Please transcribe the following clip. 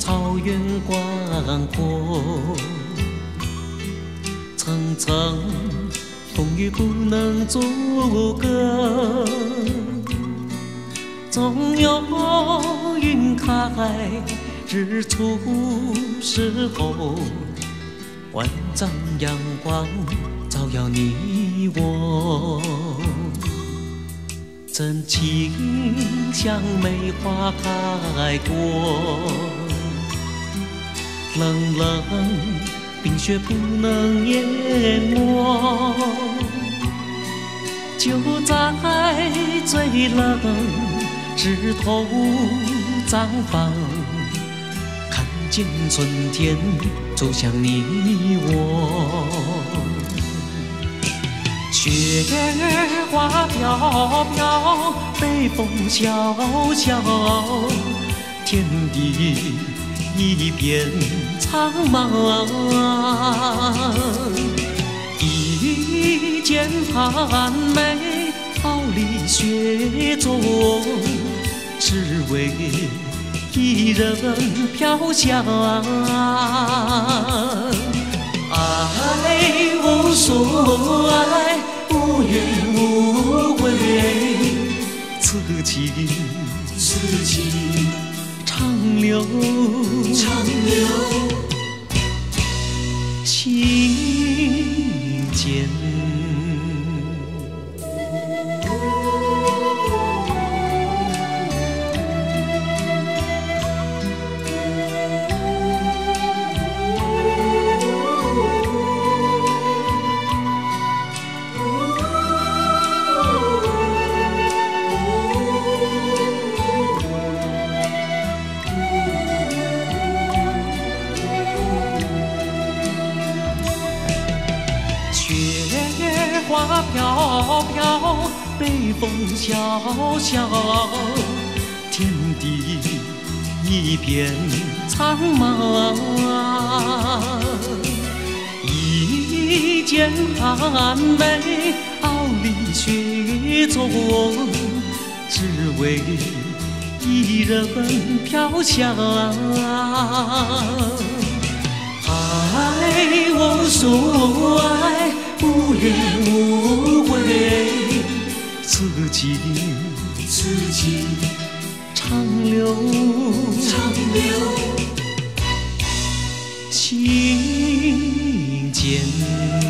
草原广阔，层层风雨不能阻隔，总有云开日出时候，万丈阳光照耀你我。真情像梅花开过，冷冷冰雪不能淹没，就在最冷枝头绽放，看见春天走向你我。雪花飘飘，北风萧萧，天地一片苍茫。一剪寒梅，毫厘雪中，只为一人飘香。爱无所爱，无怨无悔，此情长留心间。雪花飘飘，北风萧萧，天地一片苍茫。一剪寒梅，毫厘雪中，只为一人飘香。爱无所爱，无怨无悔，此情长留心间。